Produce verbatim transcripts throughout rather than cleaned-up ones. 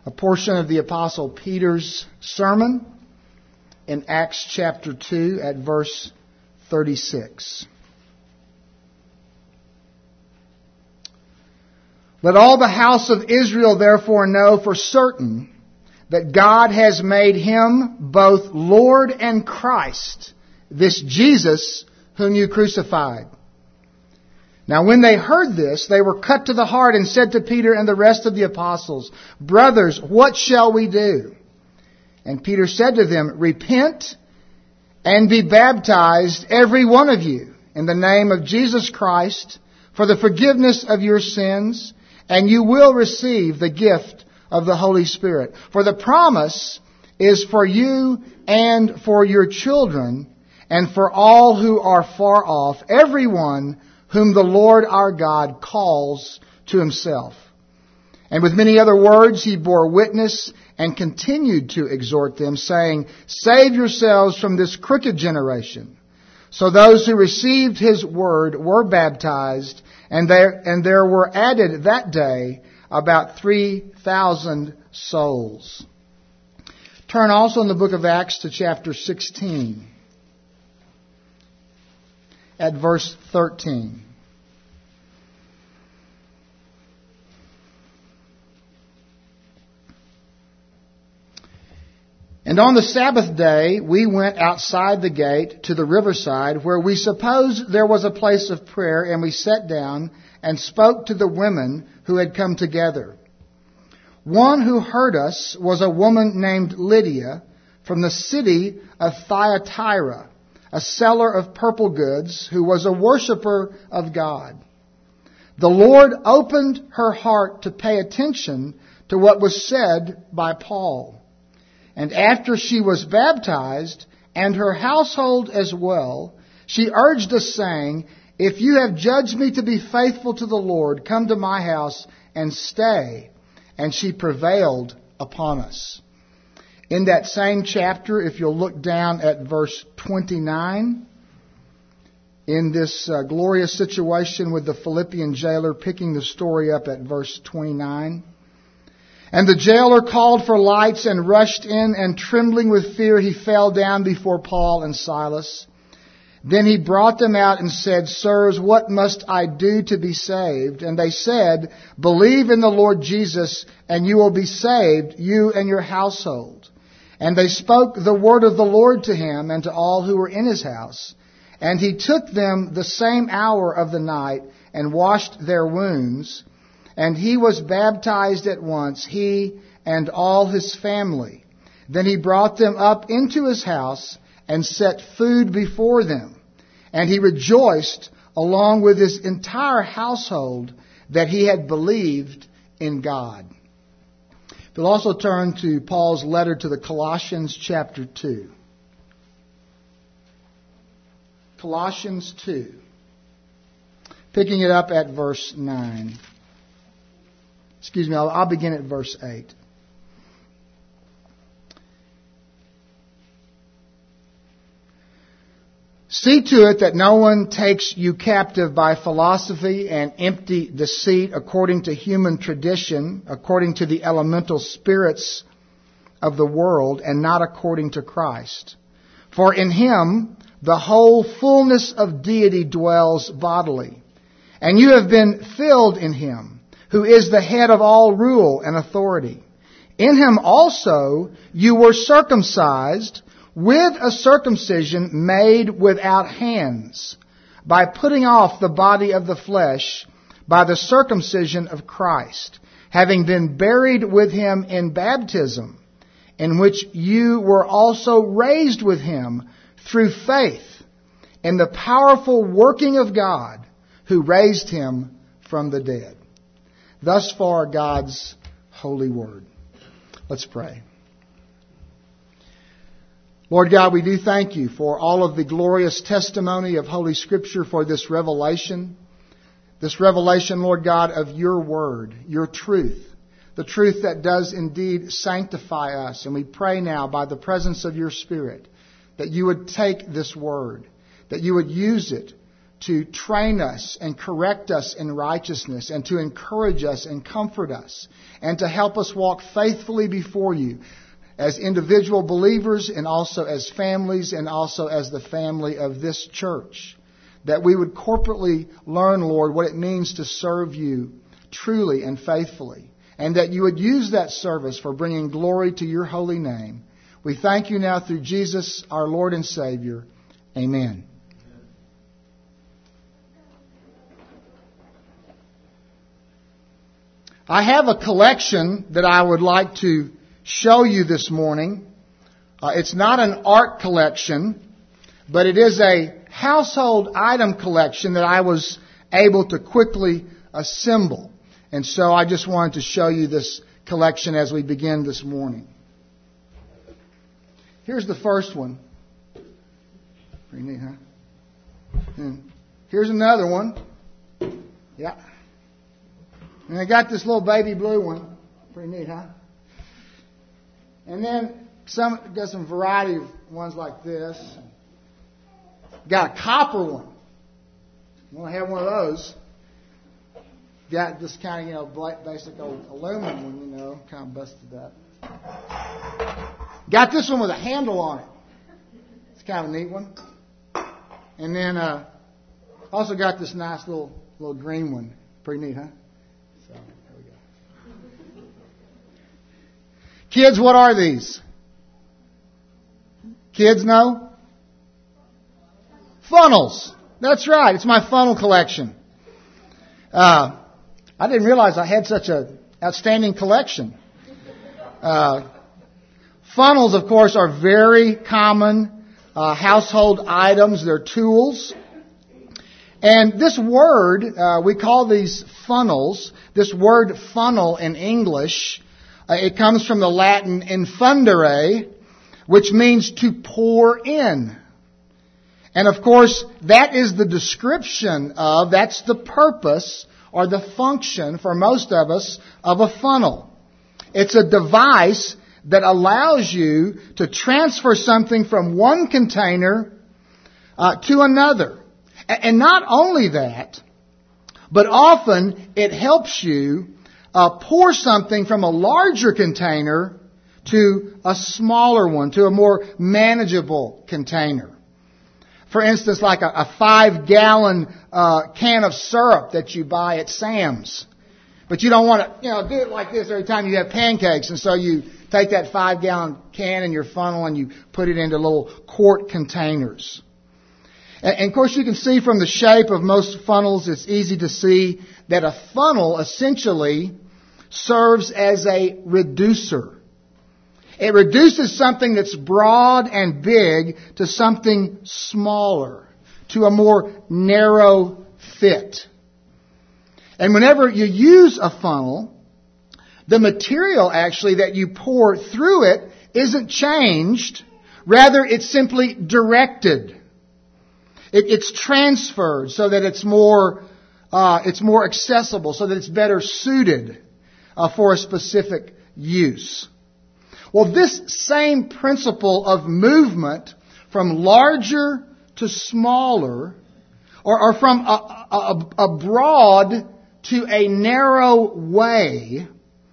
a portion of the Apostle Peter's sermon in Acts chapter two at verse thirty-six. Let all the house of Israel therefore know for certain that God has made him both Lord and Christ, this Jesus whom you crucified. Now when they heard this, they were cut to the heart and said to Peter and the rest of the apostles, Brothers, what shall we do? And Peter said to them, Repent and be baptized, every one of you, in the name of Jesus Christ, for the forgiveness of your sins, and you will receive the gift of the Holy Spirit. For the promise is for you and for your children, and for all who are far off, everyone whom the Lord our God calls to himself. And with many other words he bore witness and continued to exhort them, saying, Save yourselves from this crooked generation. So those who received his word were baptized, and there, and there were added that day about three thousand souls. Turn also in the book of Acts to chapter sixteen, at verse thirteen. And on the Sabbath day, we went outside the gate to the riverside, where we supposed there was a place of prayer, and we sat down and spoke to the women who had come together. One who heard us was a woman named Lydia from the city of Thyatira, a seller of purple goods, who was a worshiper of God. The Lord opened her heart to pay attention to what was said by Paul. And after she was baptized, and her household as well, she urged us, saying, If you have judged me to be faithful to the Lord, come to my house and stay. And she prevailed upon us. In that same chapter, if you'll look down at verse twenty-nine, in this uh, glorious situation with the Philippian jailer, picking the story up at verse twenty-nine. And the jailer called for lights and rushed in, and trembling with fear, he fell down before Paul and Silas. Then he brought them out and said, Sirs, what must I do to be saved? And they said, Believe in the Lord Jesus, and you will be saved, you and your household. And they spoke the word of the Lord to him and to all who were in his house. And he took them the same hour of the night and washed their wounds. And he was baptized at once, he and all his family. Then he brought them up into his house and set food before them. And he rejoiced along with his entire household that he had believed in God. We'll also turn to Paul's letter to the Colossians chapter two. Colossians two. Picking it up at verse nine. Excuse me, I'll, I'll begin at verse eight. See to it that no one takes you captive by philosophy and empty deceit, according to human tradition, according to the elemental spirits of the world, and not according to Christ. For in him the whole fullness of deity dwells bodily, and you have been filled in him, who is the head of all rule and authority. In him also you were circumcised with a circumcision made without hands, by putting off the body of the flesh by the circumcision of Christ, having been buried with him in baptism, in which you were also raised with him through faith in the powerful working of God, who raised him from the dead. Thus far, God's holy word. Let's pray. Lord God, we do thank you for all of the glorious testimony of Holy Scripture, for this revelation. This revelation, Lord God, of your word, your truth. The truth that does indeed sanctify us. And we pray now by the presence of your Spirit that you would take this word, that you would use it to train us and correct us in righteousness and to encourage us and comfort us and to help us walk faithfully before you as individual believers and also as families and also as the family of this church. That we would corporately learn, Lord, what it means to serve you truly and faithfully, and that you would use that service for bringing glory to your holy name. We thank you now through Jesus, our Lord and Savior. Amen. I have a collection that I would like to show you this morning. Uh, it's not an art collection, but it is a household item collection that I was able to quickly assemble. And so I just wanted to show you this collection as we begin this morning. Here's the first one. Pretty neat, huh? And here's another one. Yeah. And I got this little baby blue one. Pretty neat, huh? And then some got some variety of ones like this. Got a copper one. You want to have one of those. Got this kind of, you know, basic old aluminum one, you know, kind of busted up. Got this one with a handle on it. It's kind of a neat one. And then uh, also got this nice little little green one. Pretty neat, huh? So, there we go. Kids, what are these? Kids know? Funnels. That's right. It's my funnel collection. Uh, I didn't realize I had such an outstanding collection. Uh, funnels, of course, are very common uh, household items. They're tools. And this word, uh, we call these funnels. This word funnel in English, uh, it comes from the Latin infundere, which means to pour in. And of course, that is the description of, that's the purpose or the function for most of us of a funnel. It's a device that allows you to transfer something from one container uh, to another. And not only that, but often it helps you uh, pour something from a larger container to a smaller one, to a more manageable container. For instance, like a, a five-gallon uh, can of syrup that you buy at Sam's. But you don't want to, you know, do it like this every time you have pancakes. And so you take that five-gallon can in your funnel and you put it into little quart containers. And, and of course, you can see from the shape of most funnels, it's easy to see that a funnel essentially serves as a reducer. It reduces something that's broad and big to something smaller, to a more narrow fit. And whenever you use a funnel, the material actually that you pour through it isn't changed. Rather, it's simply directed. It, it's transferred so that it's more, uh, it's more accessible, so that it's better suited uh, for a specific use. Well, this same principle of movement from larger to smaller, or, or from a, a, a broad to a narrow way,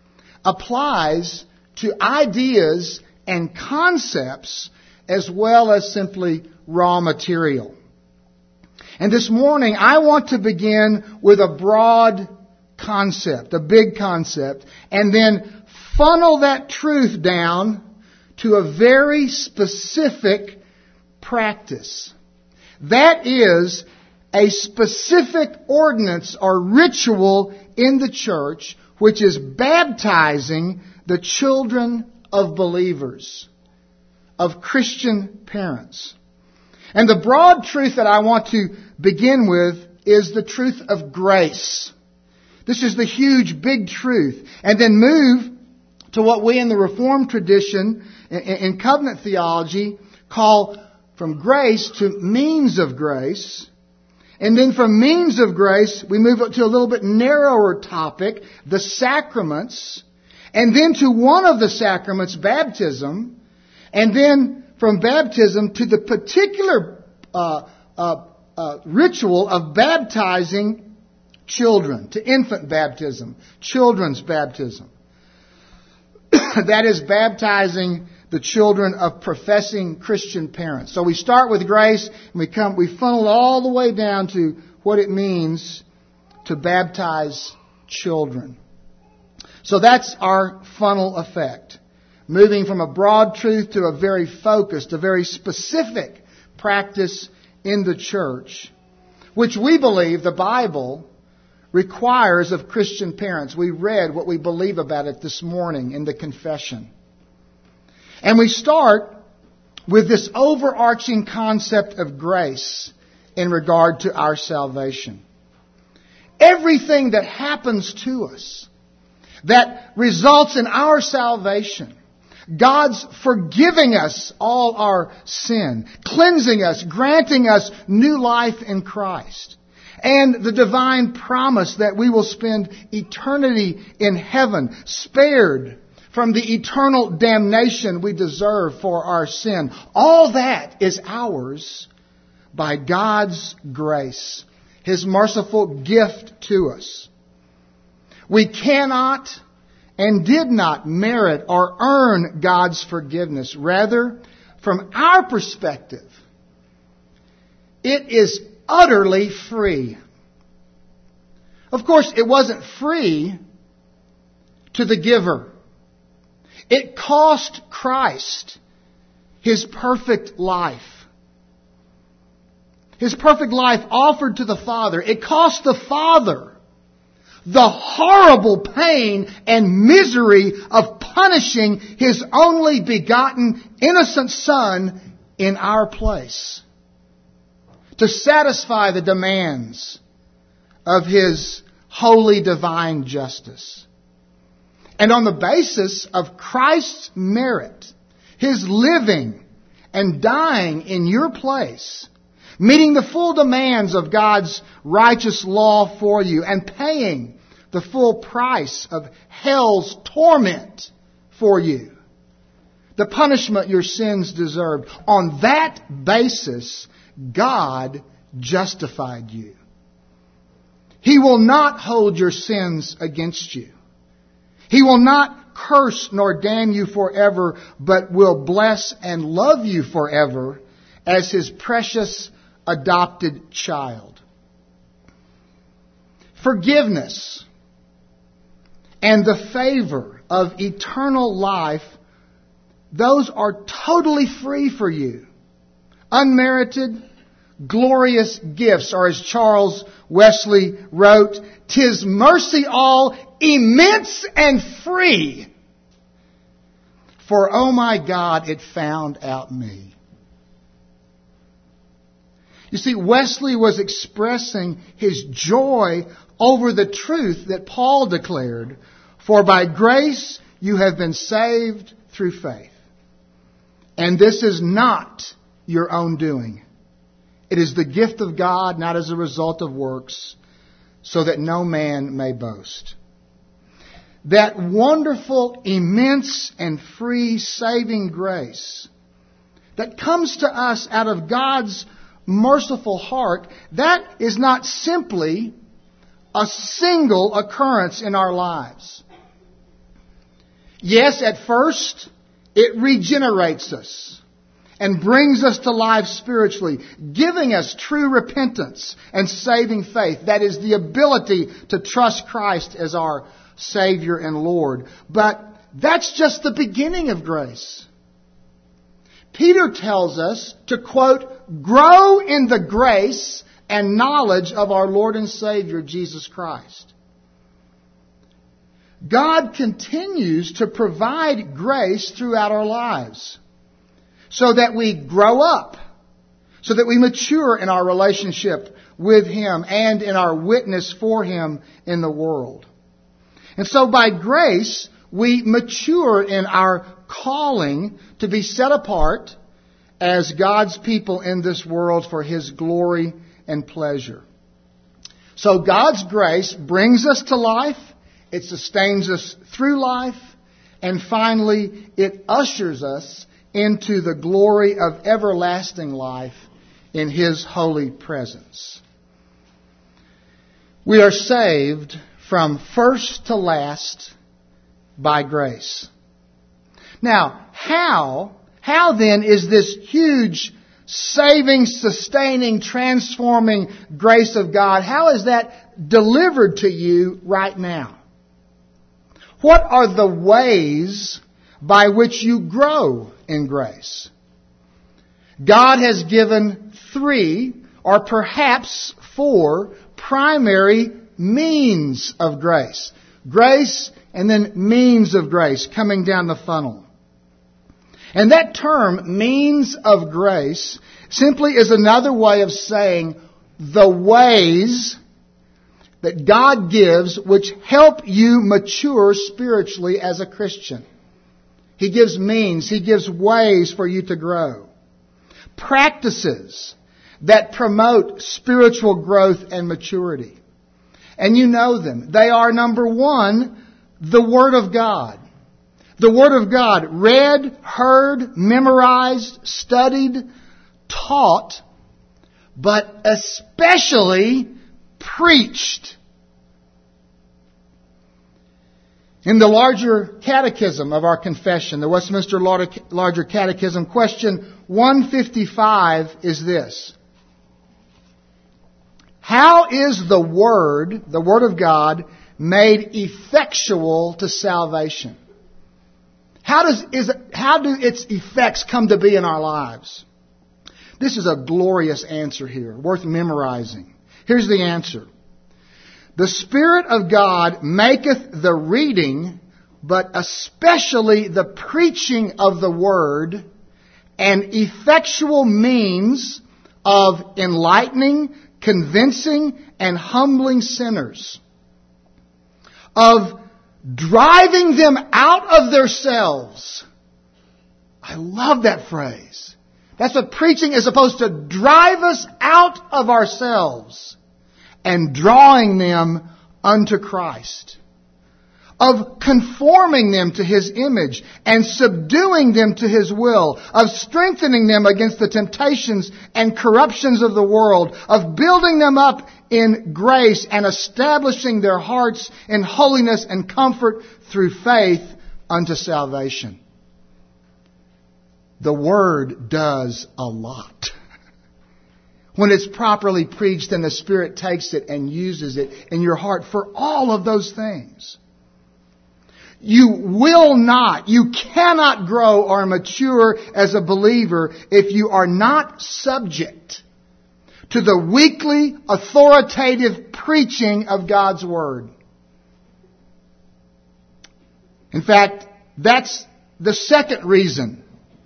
applies to ideas and concepts as well as simply raw material. And this morning, I want to begin with a broad concept, a big concept, and then funnel that truth down to a very specific practice. That is a specific ordinance or ritual in the church, which is baptizing the children of believers, of Christian parents. And the broad truth that I want to begin with is the truth of grace. This is the huge, big truth. And then move to what we in the Reformed tradition, in covenant theology, call from grace to means of grace. And then from means of grace, we move up to a little bit narrower topic, the sacraments. And then to one of the sacraments, baptism. And then from baptism to the particular uh, uh, uh, ritual of baptizing children, to infant baptism, children's baptism. That is baptizing the children of professing Christian parents. So we start with grace and we come, we funnel all the way down to what it means to baptize children. So that's our funnel effect. Moving from a broad truth to a very focused, a very specific practice in the church, which we believe the Bible requires of Christian parents. We read what we believe about it this morning in the confession. And we start with this overarching concept of grace in regard to our salvation. Everything that happens to us that results in our salvation, God's forgiving us all our sin, cleansing us, granting us new life in Christ, and the divine promise that we will spend eternity in heaven, spared from the eternal damnation we deserve for our sin. All that is ours by God's grace, His merciful gift to us. We cannot and did not merit or earn God's forgiveness. Rather, from our perspective, it is utterly free. Of course, it wasn't free to the giver. It cost Christ His perfect life. His perfect life offered to the Father. It cost the Father the horrible pain and misery of punishing His only begotten innocent Son in our place, to satisfy the demands of His holy divine justice. And on the basis of Christ's merit, His living and dying in your place, meeting the full demands of God's righteous law for you, and paying the full price of hell's torment for you, the punishment your sins deserved. On that basis, God justified you. He will not hold your sins against you. He will not curse nor damn you forever, but will bless and love you forever as His precious adopted child. Forgiveness and the favor of eternal life, those are totally free for you. Unmerited, glorious gifts, or as Charles Wesley wrote, "'Tis mercy all, immense and free. For, oh my God, it found out me." You see, Wesley was expressing his joy over the truth that Paul declared, "For by grace you have been saved through faith. And this is not your own doing. It is the gift of God, not as a result of works, so that no man may boast." That wonderful, immense, and free saving grace that comes to us out of God's merciful heart, that is not simply a single occurrence in our lives. Yes, at first, it regenerates us and brings us to life spiritually, giving us true repentance and saving faith. That is the ability to trust Christ as our Savior and Lord. But that's just the beginning of grace. Peter tells us to, quote, "grow in the grace and knowledge of our Lord and Savior, Jesus Christ." God continues to provide grace throughout our lives so that we grow up, so that we mature in our relationship with Him and in our witness for Him in the world. And so by grace, we mature in our calling to be set apart as God's people in this world for His glory and pleasure. So God's grace brings us to life, it sustains us through life, and finally it ushers us into the glory of everlasting life in His holy presence. We are saved from first to last by grace. Now, how, how then is this huge saving, sustaining, transforming grace of God, how is that delivered to you right now? What are the ways by which you grow in grace? God has given three, or perhaps four, primary means of grace. Grace and then means of grace coming down the funnel. And that term, means of grace, simply is another way of saying the ways that God gives which help you mature spiritually as a Christian. He gives means, He gives ways for you to grow. Practices that promote spiritual growth and maturity. And you know them. They are, number one, the Word of God. The Word of God, read, heard, memorized, studied, taught, but especially preached. In the larger catechism of our confession, the Westminster Larger Catechism, question one fifty-five is this. How is the Word, the Word of God, made effectual to salvation? How does is how do its effects come to be in our lives? This is a glorious answer here, worth memorizing. Here's the answer. The Spirit of God maketh the reading, but especially the preaching of the Word, an effectual means of enlightening, convincing, and humbling sinners, of driving them out of themselves. I love that phrase. That's what preaching is supposed to drive us out of ourselves and drawing them unto Christ. Of conforming them to His image and subduing them to His will. Of strengthening them against the temptations and corruptions of the world. Of building them up in grace and establishing their hearts in holiness and comfort through faith unto salvation. The Word does a lot. When it's properly preached and the Spirit takes it and uses it in your heart for all of those things. You will not, you cannot grow or mature as a believer if you are not subject to the weekly authoritative preaching of God's Word. In fact, that's the second reason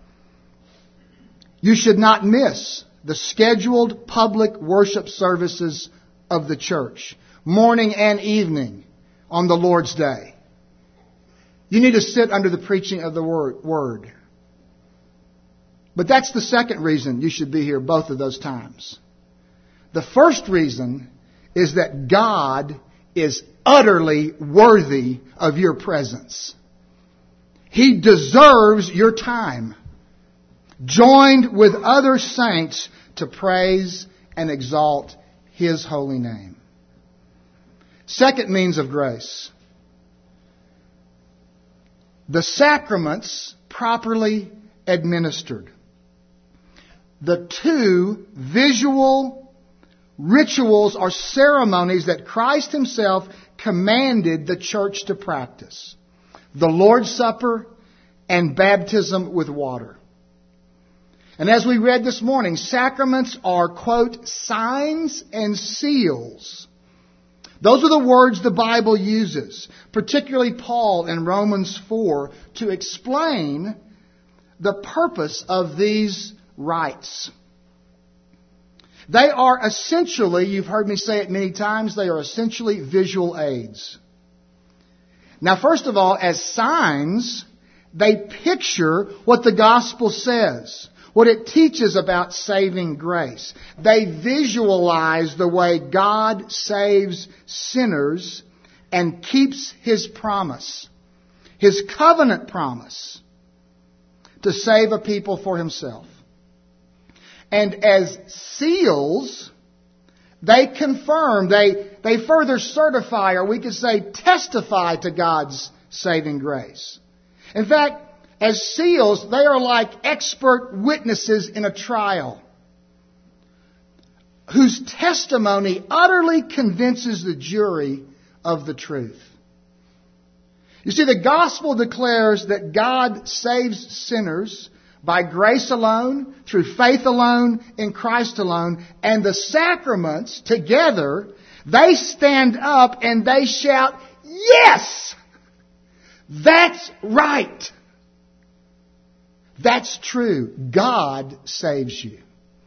you should not miss the scheduled public worship services of the church, morning and evening on the Lord's Day. You need to sit under the preaching of the Word. But that's the second reason you should be here both of those times. The first reason is that God is utterly worthy of your presence. He deserves your time, joined with other saints to praise and exalt His holy name. Second means of grace. The sacraments properly administered. The two visual rituals or ceremonies that Christ Himself commanded the church to practice. The Lord's Supper and baptism with water. And as we read this morning, sacraments are, quote, signs and seals. Those are the words the Bible uses, particularly Paul in Romans four, to explain the purpose of these rites. They are essentially, you've heard me say it many times, they are essentially visual aids. Now, first of all, as signs, they picture what the gospel says, what it teaches about saving grace. They visualize the way God saves sinners and keeps His promise, His covenant promise, to save a people for Himself. And as seals, they confirm, they, they further certify, or we could say testify to God's saving grace. In fact, as seals, they are like expert witnesses in a trial, whose testimony utterly convinces the jury of the truth. You see, the gospel declares that God saves sinners by grace alone, through faith alone, in Christ alone, and the sacraments together, they stand up and they shout, "Yes! That's right! That's true. God saves you."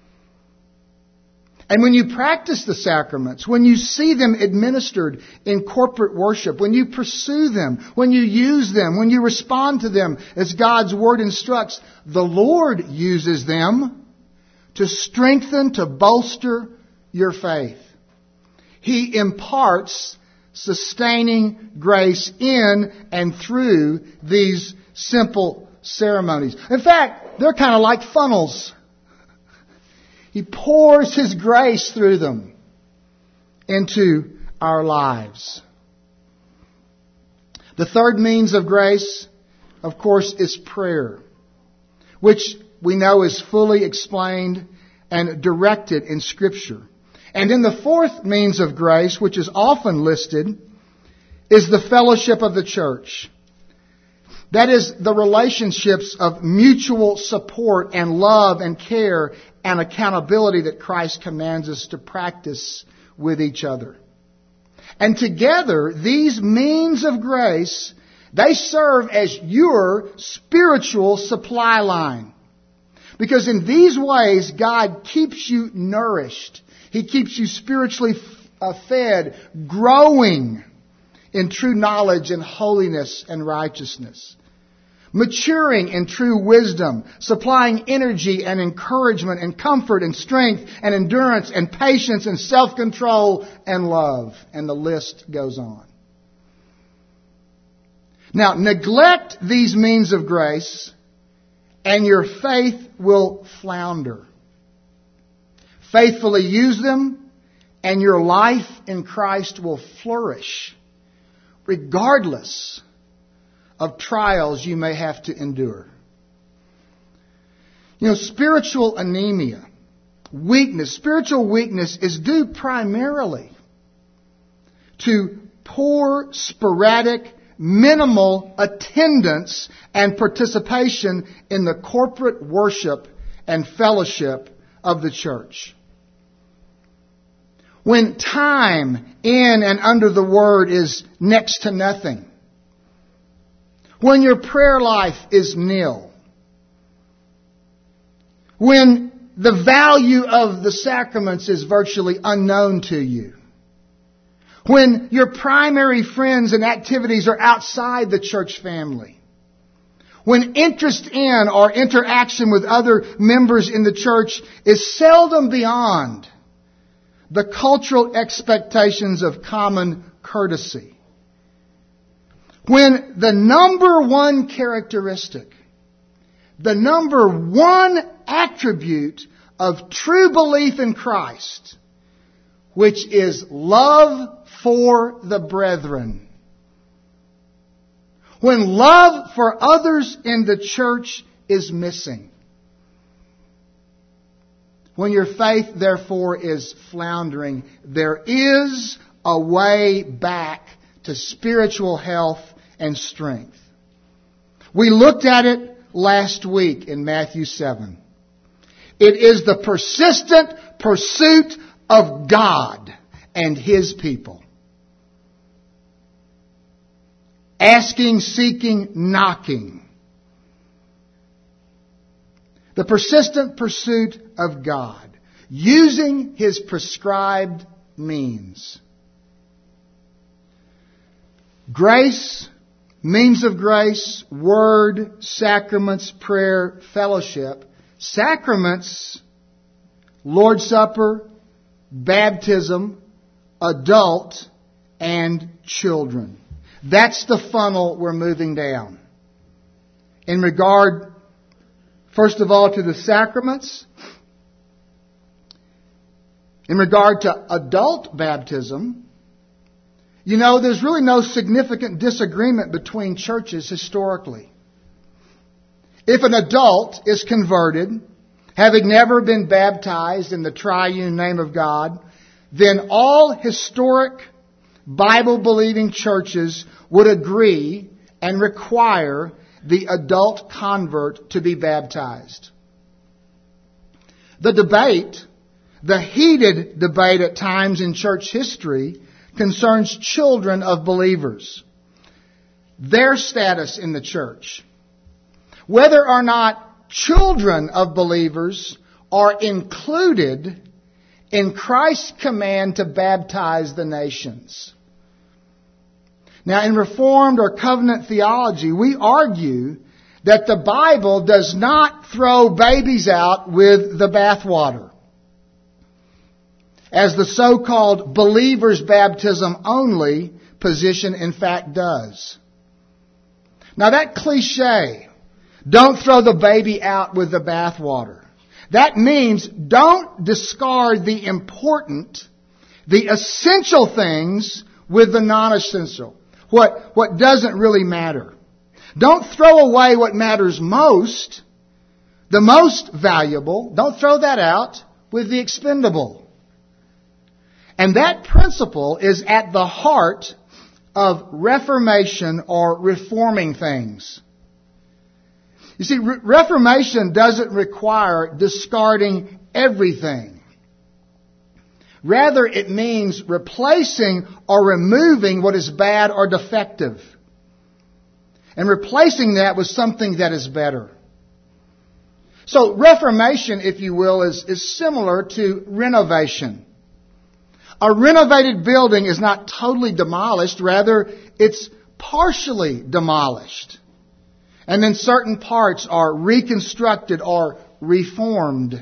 And when you practice the sacraments, when you see them administered in corporate worship, when you pursue them, when you use them, when you respond to them as God's Word instructs, the Lord uses them to strengthen, to bolster your faith. He imparts sustaining grace in and through these simple ceremonies. In fact, they're kind of like funnels. He pours His grace through them into our lives. The third means of grace, of course, is prayer, which we know is fully explained and directed in Scripture. And in the fourth means of grace, which is often listed, is the fellowship of the church. That is the relationships of mutual support and love and care and accountability that Christ commands us to practice with each other. And together, these means of grace, they serve as your spiritual supply line. Because in these ways, God keeps you nourished. He keeps you spiritually fed, growing in true knowledge and holiness and righteousness, maturing in true wisdom, supplying energy and encouragement and comfort and strength and endurance and patience and self-control and love. And the list goes on. Now, neglect these means of grace and your faith will flounder. Faithfully use them and your life in Christ will flourish, regardless of trials you may have to endure. You know, spiritual anemia, weakness, spiritual weakness is due primarily to poor, sporadic, minimal attendance and participation in the corporate worship and fellowship of the church. When time in and under the Word is next to nothing, when your prayer life is nil, when the value of the sacraments is virtually unknown to you, when your primary friends and activities are outside the church family, when interest in or interaction with other members in the church is seldom beyond the cultural expectations of common courtesy, when the number one characteristic, the number one attribute of true belief in Christ, which is love for the brethren, when love for others in the church is missing, when your faith, therefore, is floundering, there is a way back to spiritual health and strength. We looked at it last week in Matthew seven. It is the persistent pursuit of God and His people. Asking, seeking, knocking. The persistent pursuit of God, using His prescribed means. Grace, means of grace, word, sacraments, prayer, fellowship. Sacraments, Lord's Supper, baptism, adult, and children. That's the funnel we're moving down. In regard, first of all, to the sacraments, In regard to adult baptism, you know, there's really no significant disagreement between churches historically. If an adult is converted, having never been baptized in the triune name of God, then all historic Bible-believing churches would agree and require the adult convert to be baptized. The debate, the heated debate at times in church history, concerns children of believers, their status in the church, whether or not children of believers are included in Christ's command to baptize the nations. Now, in Reformed or covenant theology, we argue that the Bible does not throw babies out with the bathwater, as the so-called believer's baptism only position in fact does. Now, that cliche, don't throw the baby out with the bathwater, that means don't discard the important, the essential things with the non-essential. What, what doesn't really matter. Don't throw away what matters most, the most valuable. Don't throw that out with the expendable. And that principle is at the heart of reformation or reforming things. You see, re- reformation doesn't require discarding everything. Rather, it means replacing or removing what is bad or defective, and replacing that with something that is better. So, reformation, if you will, is, is similar to renovation. A renovated building is not totally demolished. Rather, it's partially demolished. And then certain parts are reconstructed or reformed.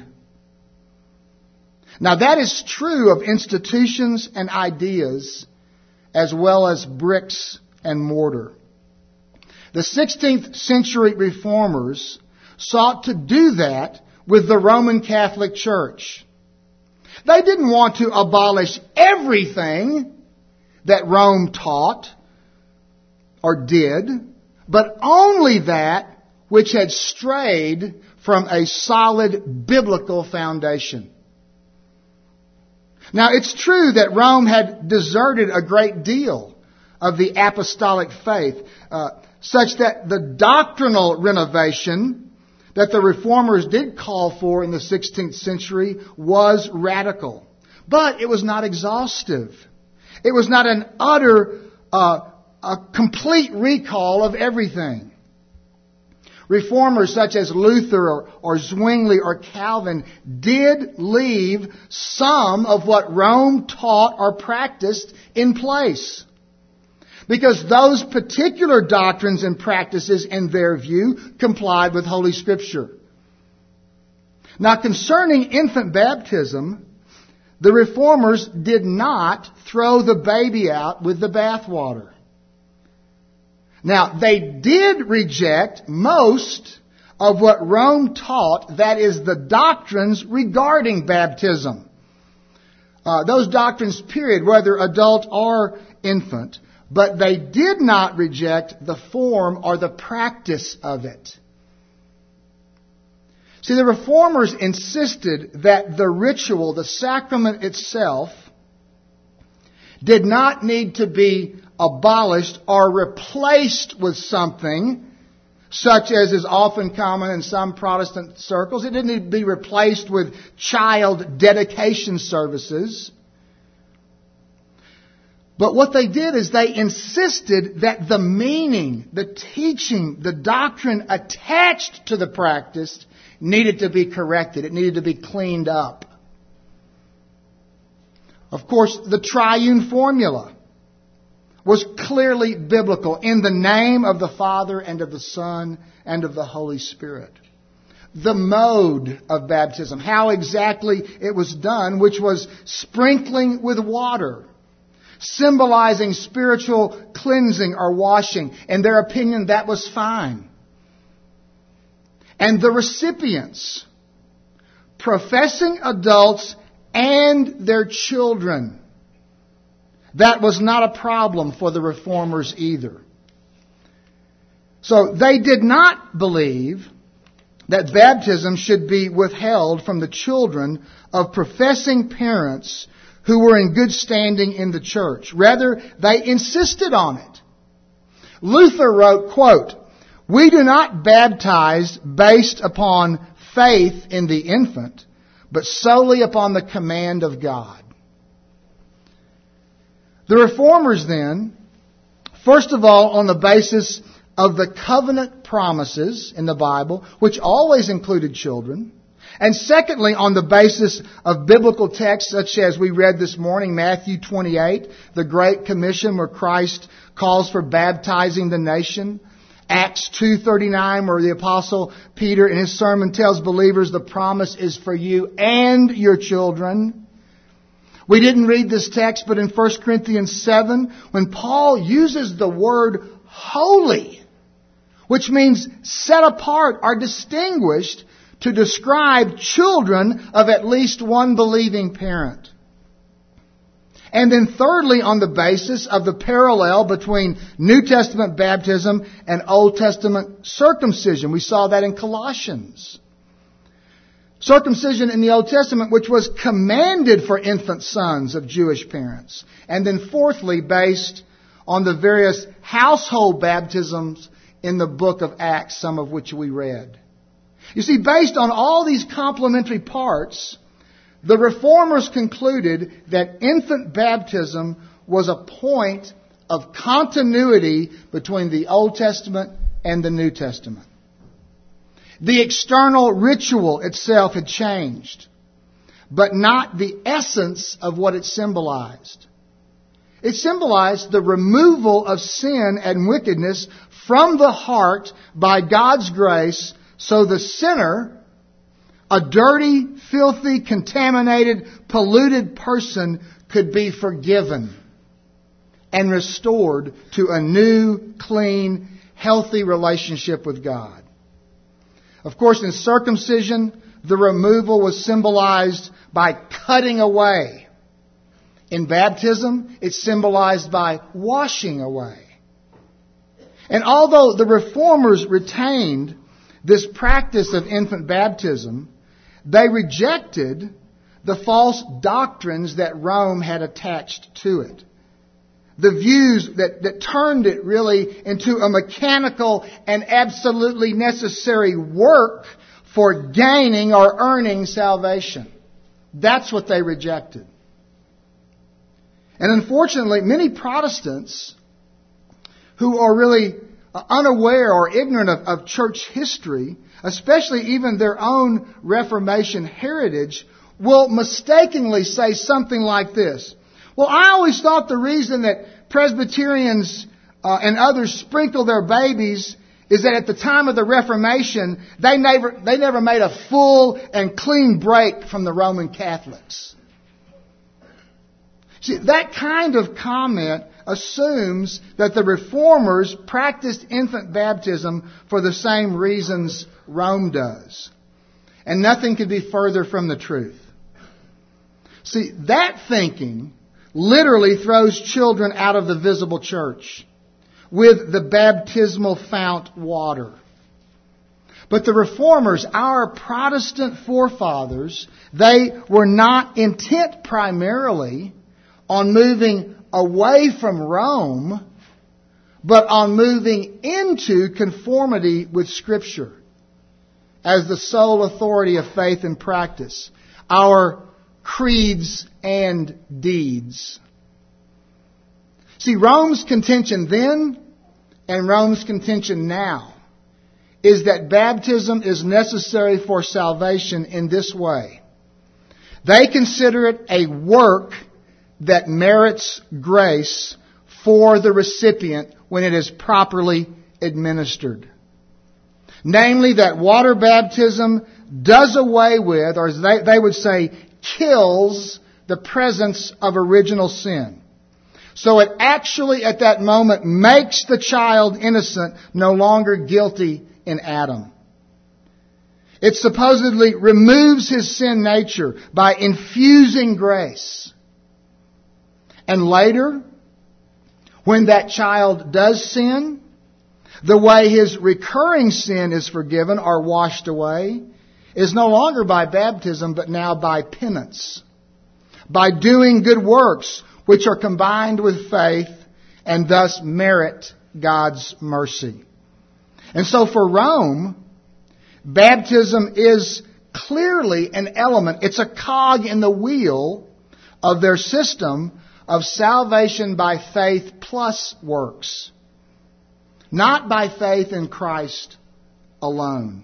Now, that is true of institutions and ideas as well as bricks and mortar. The sixteenth century reformers sought to do that with the Roman Catholic Church. They didn't want to abolish everything that Rome taught or did, but only that which had strayed from a solid biblical foundation. Now, it's true that Rome had deserted a great deal of the apostolic faith, uh, such that the doctrinal renovation that the reformers did call for in the sixteenth century was radical. But it was not exhaustive. It was not an utter, uh, a complete recall of everything. Reformers such as Luther or, or Zwingli or Calvin did leave some of what Rome taught or practiced in place, because those particular doctrines and practices, in their view, complied with Holy Scripture. Now, concerning infant baptism, the Reformers did not throw the baby out with the bathwater. Now, they did reject most of what Rome taught, that is, the doctrines regarding baptism. Uh, those doctrines, period, whether adult or infant. But they did not reject the form or the practice of it. See, the Reformers insisted that the ritual, the sacrament itself, did not need to be abolished or replaced with something such as is often common in some Protestant circles. It didn't need to be replaced with child dedication services. But what they did is they insisted that the meaning, the teaching, the doctrine attached to the practice needed to be corrected. It needed to be cleaned up. Of course, the triune formula was clearly biblical, in the name of the Father and of the Son and of the Holy Spirit. The mode of baptism, how exactly it was done, which was sprinkling with water, symbolizing spiritual cleansing or washing. In their opinion, that was fine. And the recipients, professing adults and their children. That was not a problem for the Reformers either. So they did not believe that baptism should be withheld from the children of professing parents who were in good standing in the church. Rather, they insisted on it. Luther wrote, quote, "We do not baptize based upon faith in the infant, but solely upon the command of God." The Reformers then, first of all, on the basis of the covenant promises in the Bible, which always included children, and secondly, on the basis of biblical texts such as we read this morning, Matthew twenty-eight, the Great Commission where Christ calls for baptizing the nation, Acts two thirty-nine where the Apostle Peter in his sermon tells believers the promise is for you and your children. We didn't read this text, but in First Corinthians seven, when Paul uses the word holy, which means set apart or distinguished, to describe children of at least one believing parent. And then thirdly, on the basis of the parallel between New Testament baptism and Old Testament circumcision. We saw that in Colossians. Circumcision in the Old Testament, which was commanded for infant sons of Jewish parents. And then fourthly, based on the various household baptisms in the book of Acts, some of which we read. You see, based on all these complementary parts, the Reformers concluded that infant baptism was a point of continuity between the Old Testament and the New Testament. The external ritual itself had changed, but not the essence of what it symbolized. It symbolized the removal of sin and wickedness from the heart by God's grace, so the sinner, a dirty, filthy, contaminated, polluted person, could be forgiven and restored to a new, clean, healthy relationship with God. Of course, in circumcision, the removal was symbolized by cutting away. In baptism, it's symbolized by washing away. And although the Reformers retained this practice of infant baptism, they rejected the false doctrines that Rome had attached to it. The views that, that turned it really into a mechanical and absolutely necessary work for gaining or earning salvation. That's what they rejected. And unfortunately, many Protestants who are really unaware or ignorant of, of church history, especially even their own Reformation heritage, will mistakenly say something like this. Well, I always thought the reason that Presbyterians uh, and others sprinkle their babies is that at the time of the Reformation, they never, they never made a full and clean break from the Roman Catholics. See, that kind of comment assumes that the Reformers practiced infant baptism for the same reasons Rome does. And nothing could be further from the truth. See, that thinking literally throws children out of the visible church with the baptismal fount water. But the Reformers, our Protestant forefathers, they were not intent primarily on moving away from Rome, but on moving into conformity with Scripture as the sole authority of faith and practice, our creeds and deeds. See, Rome's contention then and Rome's contention now is that baptism is necessary for salvation in this way. They consider it a work that merits grace for the recipient when it is properly administered. Namely, that water baptism does away with, or as they, they would say, kills the presence of original sin. So it actually at that moment makes the child innocent, no longer guilty in Adam. It supposedly removes his sin nature by infusing grace. And later, when that child does sin, the way his recurring sin is forgiven or washed away is no longer by baptism, but now by penance. By doing good works, which are combined with faith and thus merit God's mercy. And so for Rome, baptism is clearly an element. It's a cog in the wheel of their system of salvation by faith plus works. Not by faith in Christ alone.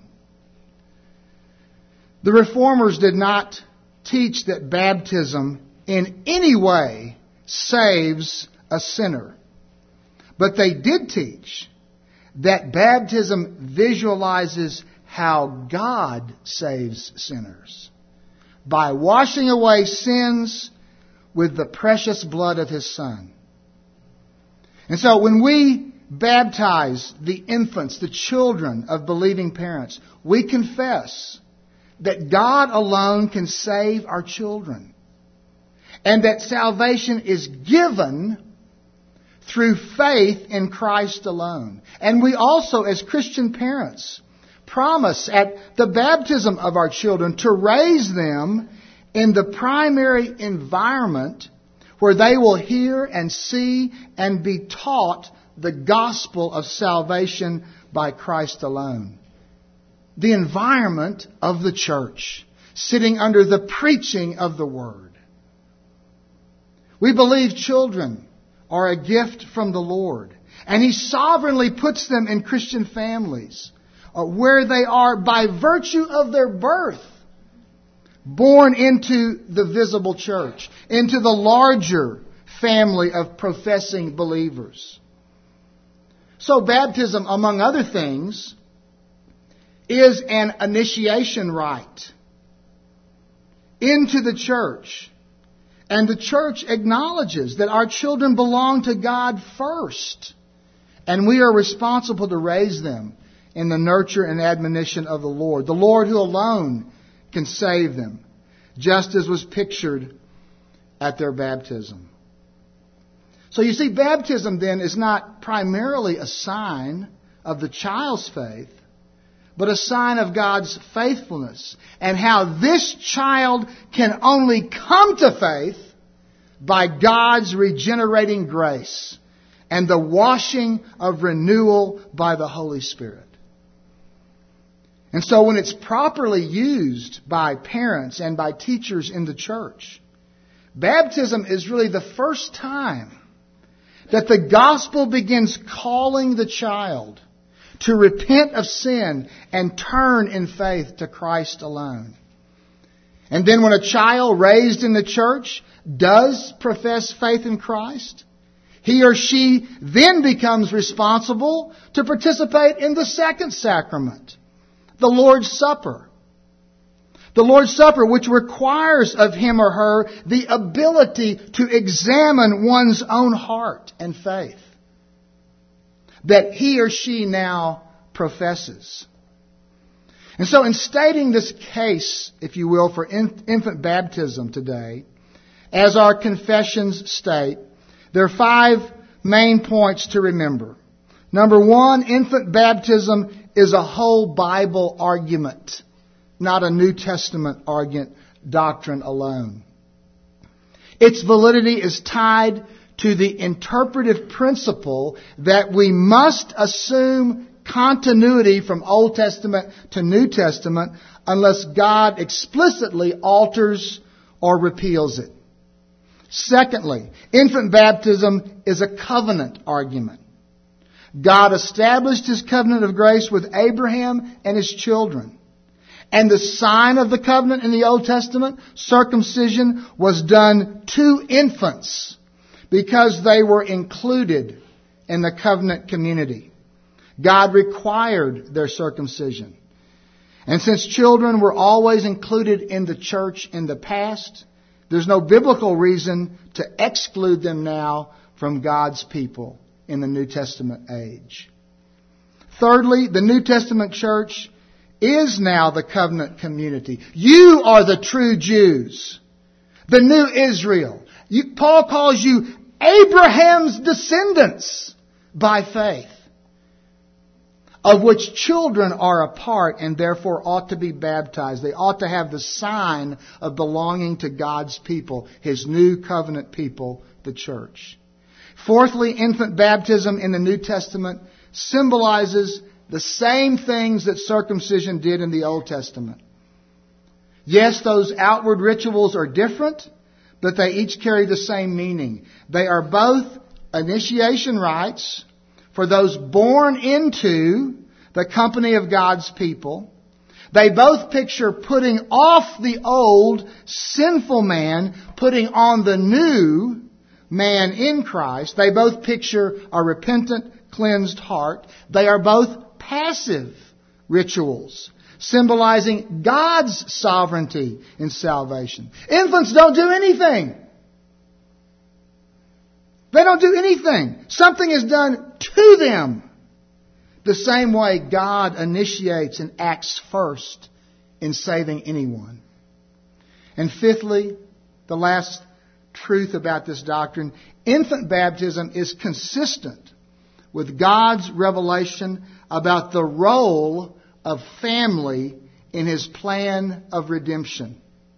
The Reformers did not teach that baptism in any way saves a sinner. But they did teach that baptism visualizes how God saves sinners by washing away sins with the precious blood of His Son. And so when we baptize the infants, the children of believing parents, we confess that God alone can save our children. And that salvation is given through faith in Christ alone. And we also, as Christian parents, promise at the baptism of our children to raise them in the primary environment where they will hear and see and be taught the gospel of salvation by Christ alone. The environment of the church, sitting under the preaching of the Word. We believe children are a gift from the Lord, and He sovereignly puts them in Christian families where they are by virtue of their birth born into the visible church, into the larger family of professing believers. So baptism, among other things, is an initiation rite into the church. And the church acknowledges that our children belong to God first. And we are responsible to raise them in the nurture and admonition of the Lord. The Lord who alone can save them, just as was pictured at their baptism. So you see, baptism then is not primarily a sign of the child's faith, but a sign of God's faithfulness and how this child can only come to faith by God's regenerating grace and the washing of renewal by the Holy Spirit. And so when it's properly used by parents and by teachers in the church, baptism is really the first time that the gospel begins calling the child to repent of sin and turn in faith to Christ alone. And then when a child raised in the church does profess faith in Christ, he or she then becomes responsible to participate in the second sacrament, the Lord's Supper. The Lord's Supper, which requires of him or her the ability to examine one's own heart and faith that he or she now professes. And so in stating this case, if you will, for infant baptism today, as our confessions state, there are five main points to remember. Number one, infant baptism is a whole Bible argument, not a New Testament argument doctrine alone. Its validity is tied to the interpretive principle that we must assume continuity from Old Testament to New Testament unless God explicitly alters or repeals it. Secondly, infant baptism is a covenant argument. God established His covenant of grace with Abraham and his children. And the sign of the covenant in the Old Testament, circumcision, was done to infants because they were included in the covenant community. God required their circumcision. And since children were always included in the church in the past, there's no biblical reason to exclude them now from God's people in the New Testament age. Thirdly, the New Testament church is now the covenant community. You are the true Jews, the new Israel. You, Paul calls you Abraham's descendants by faith, of which children are a part and therefore ought to be baptized. They ought to have the sign of belonging to God's people, His new covenant people, the church. Fourthly, infant baptism in the New Testament symbolizes the same things that circumcision did in the Old Testament. Yes, those outward rituals are different, but they each carry the same meaning. They are both initiation rites for those born into the company of God's people. They both picture putting off the old sinful man, putting on the new man in Christ. They both picture a repentant, cleansed heart. They are both passive rituals, symbolizing God's sovereignty in salvation. Infants don't do anything. They don't do anything. Something is done to them. The same way God initiates and acts first in saving anyone. And fifthly, the last truth about this doctrine, infant baptism is consistent with God's revelation about the role of family in His plan of redemption.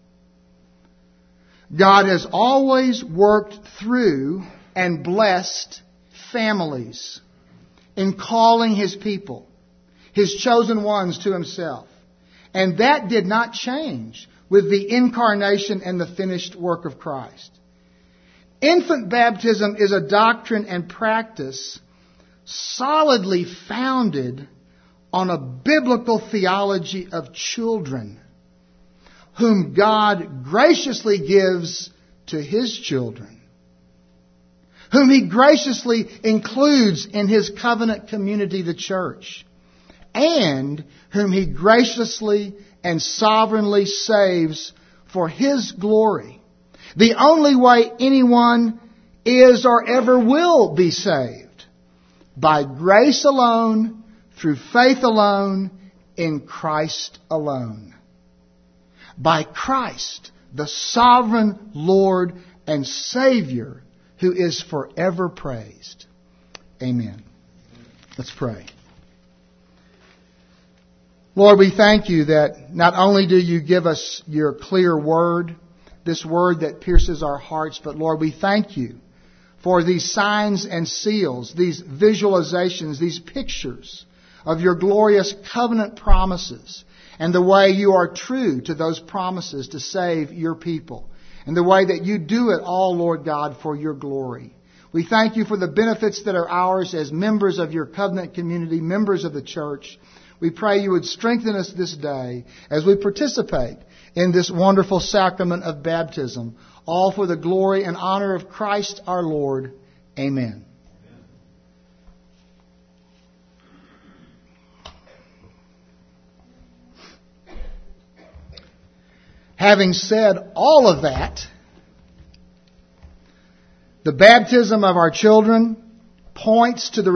God has always worked through and blessed families in calling His people, His chosen ones, to Himself. And that did not change with the incarnation and the finished work of Christ. Infant baptism is a doctrine and practice solidly founded on a biblical theology of children, whom God graciously gives to His children, whom He graciously includes in His covenant community, the church, and whom He graciously and sovereignly saves for His glory. The only way anyone is or ever will be saved, by grace alone, through faith alone, in Christ alone. By Christ, the sovereign Lord and Savior, who is forever praised. Amen. Let's pray. Lord, we thank You that not only do You give us Your clear word, this word that pierces our hearts, but Lord, we thank You for these signs and seals, these visualizations, these pictures of Your glorious covenant promises, and the way You are true to those promises to save Your people, and the way that You do it all, Lord God, for Your glory. We thank You for the benefits that are ours as members of Your covenant community, members of the church. We pray You would strengthen us this day as we participate in this wonderful sacrament of baptism, all for the glory and honor of Christ our Lord. Amen. Having said all of that, the baptism of our children points to the